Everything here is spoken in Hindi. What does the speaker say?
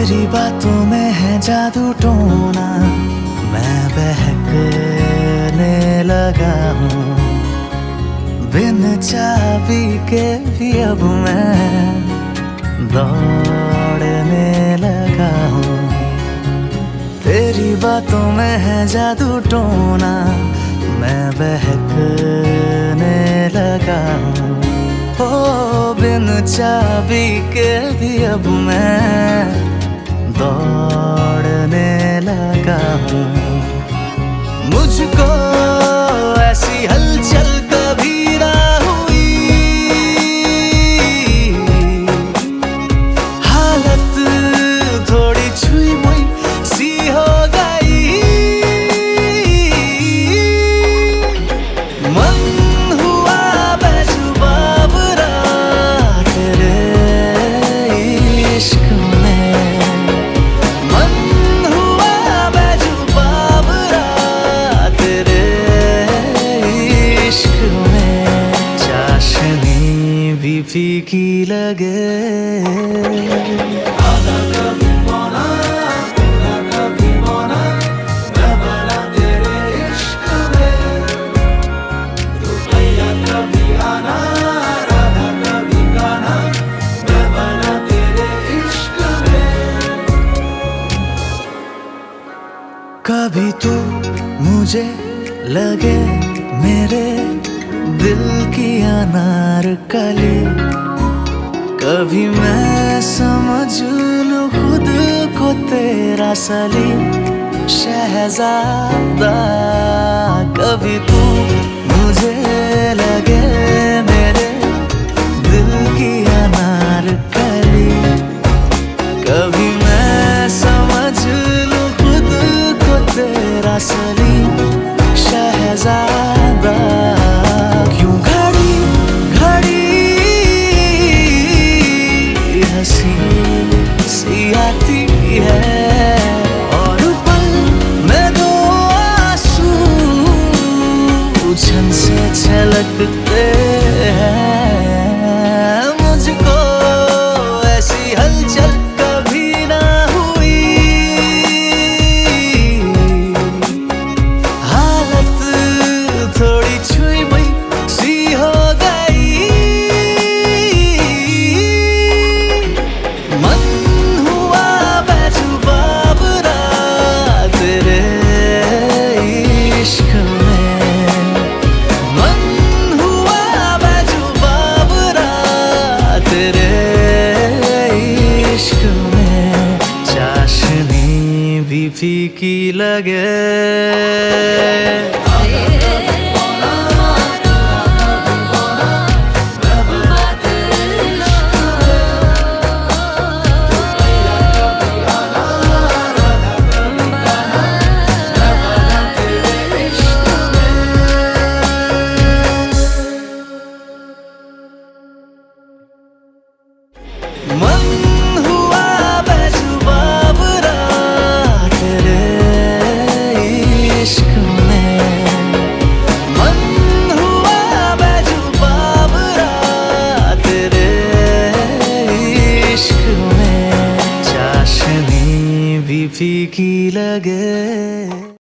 तेरी बातों में है जादू टोना, मैं बहकने लगा हूँ। बिन चाबी के भी अब मैं दौड़ने लगा हूँ। तेरी बातों में है जादू टोना, मैं बहकने लगा हूँ। ओ बिन चाबी के भी अब मैं दौड़ने लगा हूँ। मुझको ऐसी हलचल कभी ना हुई, हालत थोड़ी छुई मुई सी हो गई। मन हुआ बेजुबावरा तेरे इश्क में, मन हुआ बेजुबावरा तेरे इश्क में। चाशनी भी फीकी लगे, कभी तू मुझे लगे मेरे दिल की अनारकली, कभी मैं समझ लूं खुद को तेरा सलीम शहजादा। कभी तू मुझे लगे मेरे दिल की अनारकली, कभी मैं समझ लूं खुद को तेरा सलीम शहजादा। क्यों घड़ी घड़ी हंसी सी आती है और पल में दो आंसू झन से छलकते हैं। मुझको ऐसी हलचल कभी ना हुई, हालत थोड़ी छुई मुई सी हो गई। मन हुआ बेजुबावरा तेरे इश्क में, मन हुआ बेजुबावरा तेरे इश्क में। चाशनी भी फीकी लगे, मन हुआ बेजुबावरा तेरे इश्क में, मन हुआ बेजुबावरा तेरे इश्क में। चाशनी भी फीकी लगे।